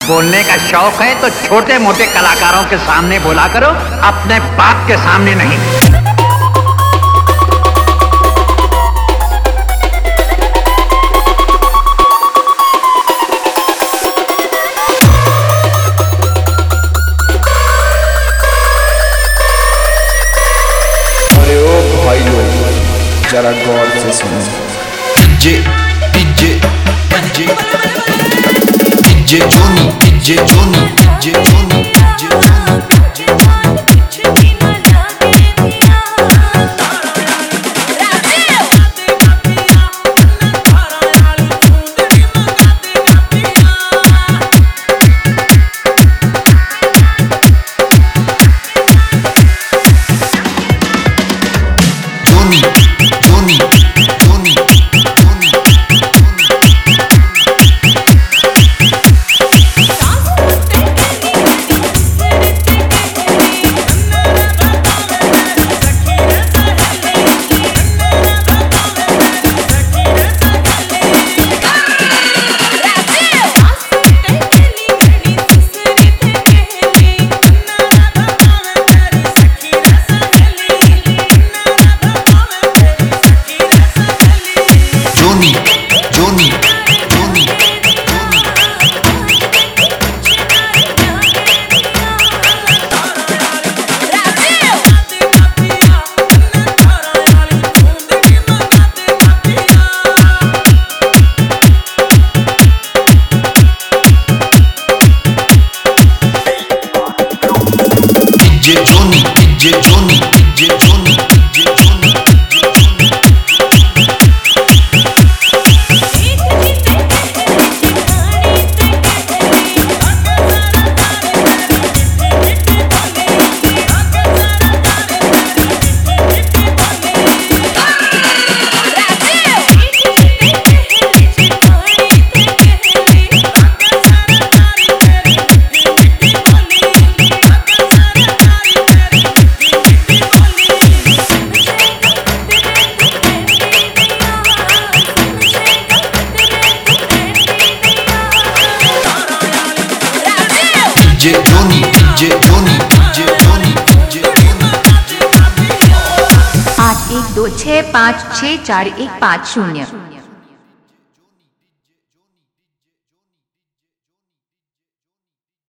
बोलने का शौक है तो छोटे मोटे कलाकारों के सामने बोला करो, अपने बाप के सामने नहीं। भाई लोग जरा गौर से सुनो। DJ DJ DJ DJ Johnny DJ Johnny DJ Johnny DJ Johnny. DJ Johnny DJ Johnny DJ Johnny DJ Johnny. DJ Johnny DJ Johnny DJ Johnny DJ Johnny. 8126564150